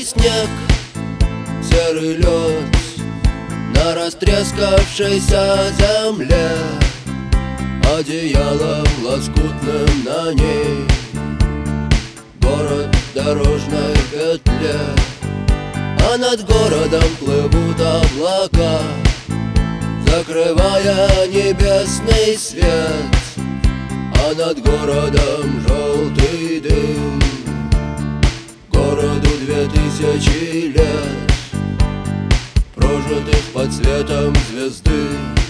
Белый снег, серый лед на растрескавшейся земле, одеялом лоскутным на ней город в дорожной петле. А над городом плывут облака, закрывая небесный свет. А над городом желтый дым, городу 2000 лет, прожитых под светом звезды.